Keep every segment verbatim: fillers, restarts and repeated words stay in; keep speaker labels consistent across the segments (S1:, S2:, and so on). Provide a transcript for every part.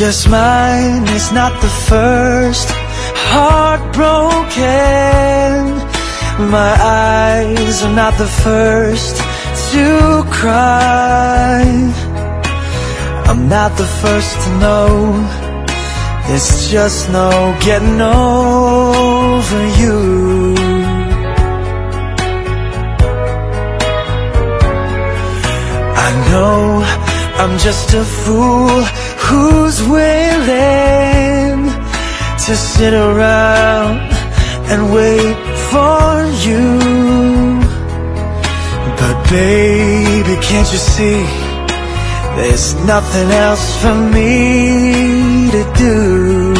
S1: Guess mine is not the first heartbroken. My eyes are not the first to cry. I'm not the first to know. There's just no getting over you. I know I'm just a fool who's willing to sit around and wait for you. But baby, can't you see, there's nothing else for me to do.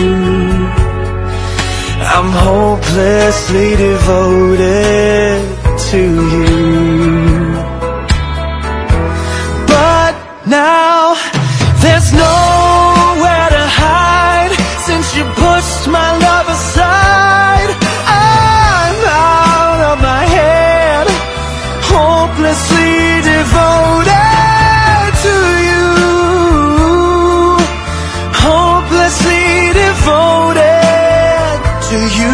S1: I'm hopelessly devoted to you. But now there's nowhere to hide since you pushed my love aside. I'm out of my head, hopelessly devoted to you. Hopelessly devoted to you.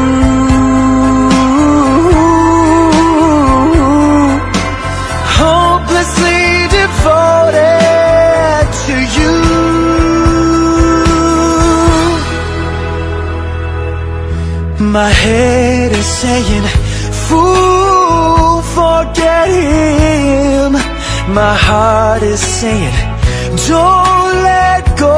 S1: Hopelessly devoted to you. My head is saying, fool, forget him. My heart is saying, don't let go.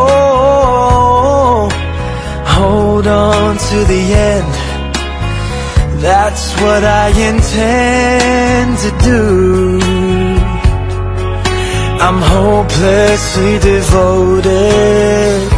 S1: Hold on to the end. That's what I intend to do. I'm hopelessly devoted